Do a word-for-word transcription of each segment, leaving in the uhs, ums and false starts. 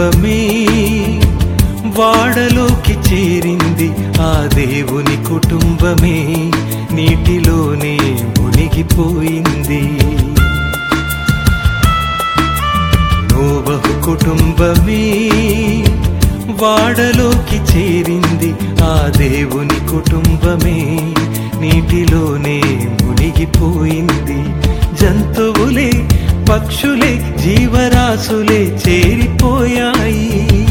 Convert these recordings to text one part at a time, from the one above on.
కుటుంబమే వాడలోకి చేరింది, ఆ దేవుని కుటుంబమే నీటిలోనే మునిగిపోయింది. నోవహు కుటుంబమే వాడలోకి చేరింది, ఆ దేవుని కుటుంబమే నీటిలోనే మునిగిపోయింది. జంతువులే పక్షులే జీవరాశులే చేరిపోయాయి.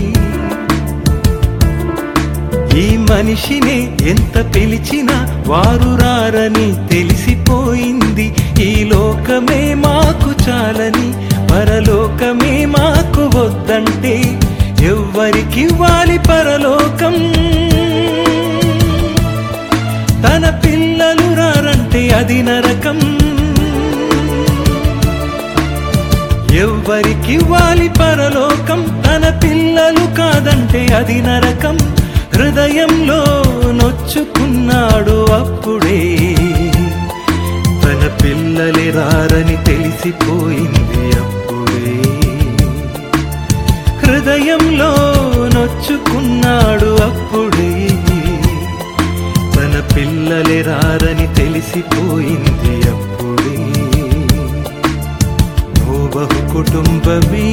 ఈ మనిషినే ఎంత పిలిచినా వారు రారని తెలిసిపోయింది. ఈ లోకమే మాకు చాలని, పరలోకమే మాకు వద్దంటే ఎవ్వరికివ్వాలి పరలోకం? తన పిల్లలు రారంటే అది నరకం. ఎవ్వరికివ్వాలి పరలోకం? తన పిల్లలు కాదంటే అది నరకం. హృదయంలో నొచ్చుకున్నాడు అప్పుడే, తన పిల్లలే రారని తెలిసిపోయింది అప్పుడే. హృదయంలో నొచ్చుకున్నాడు అప్పుడే, తన పిల్లలే రారని తెలిసిపోయింది అప్పుడే. నోవహు కుటుంబమే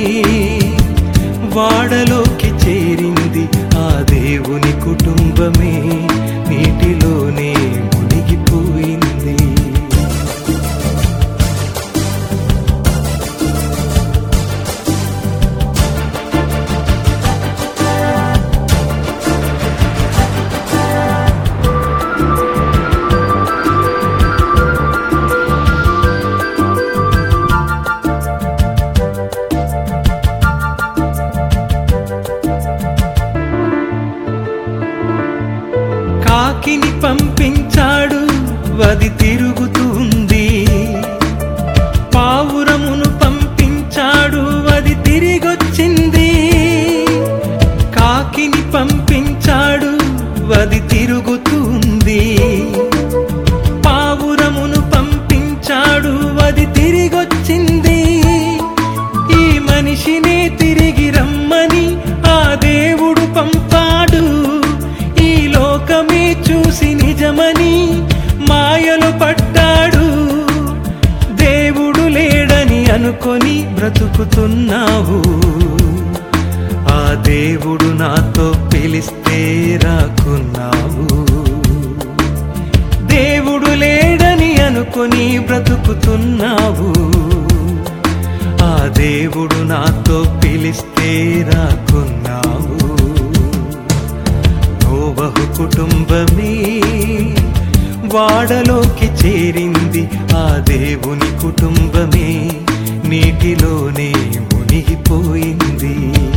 వాడలోకి చేరింది, ఆ దేవుని కుటుంబమే నీటిలోనే మునిగిపోయింది. కాకిని పంపించాడు, అది తిరుగుతుంది. పావురమును పంపించాడు, అది తిరిగొచ్చింది. కాకిని పంపించాడు, అది తిరుగుతుంది. పావురమును పంపించాడు, అది తిరిగొచ్చింది. ఈ మనిషినే తిరిగి రమ్మని ఆ దేవుడు పంపాడు. ఈ లోకమే చూసి నిజమని మాయలు పడ్డాడు. దేవుడు లేడని అనుకొని బ్రతుకుతున్నావు. ఆ దేవుడు నాతో పిలిస్తే రాకున్నావు. దేవుడు లేడని అనుకొని బ్రతుకుతున్నావు. ఆ దేవుడు నాతో పిలిస్తే రాకున్నావు. నోవహు కుటుంబమే వాడలోకి చేరింది, ఆ దేవుని కుటుంబమే నీటిలోనే మునిగిపోయింది.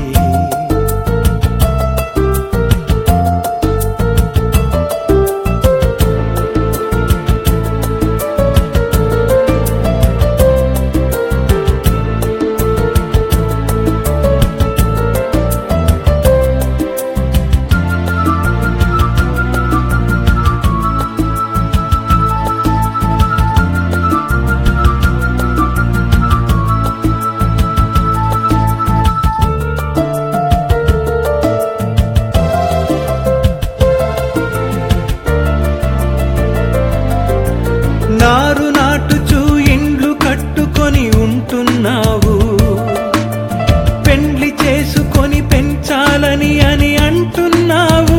నారు నాటుచూ ఇండ్లు కట్టుకొని ఉంటున్నావు. పెండ్లి చేసుకొని పెంచాలని అని అంటున్నావు.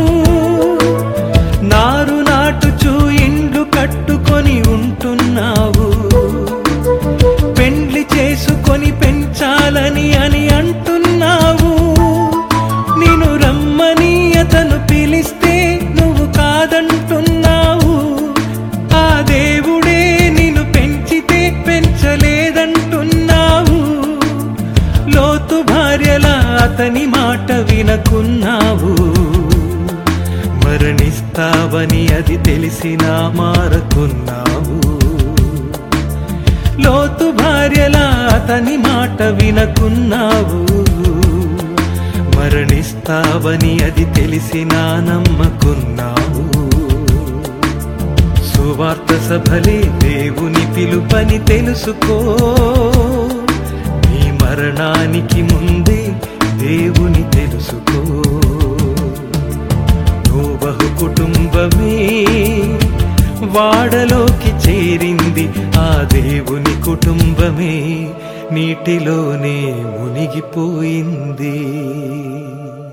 నారు నాటుచూ ఇండ్లు కట్టుకొని ఉంటున్నావు. పెండ్లి చేసుకొని పెంచాలని అని అంటున్నావు. నిన్ను రమ్మని అతను పిలిస్తే నువ్వు కాదంటున్నావు. ఆ దేవుడే నిన్ను పెంచితే పెంచలేదంటున్నావు. లోతు భార్యలా అతని మాట వినకున్నావు. మరణిస్తావని అది తెలిసినా మారకున్నావు. లోతు భార్యలా అతని మాట వినకున్నావు. మరణిస్తావని అది తెలిసినా నమ్మకున్నావు. సువార్త సభలే దేవుని పిలుపని తెలుసుకో. నీ మరణానికి ముందే దేవుని తెలుసుకో. నోవహు కుటుంబమే వాడలోకి చేరింది, ఆ దేవుని కుటుంబమే నీటిలోనే మునిగిపోయింది.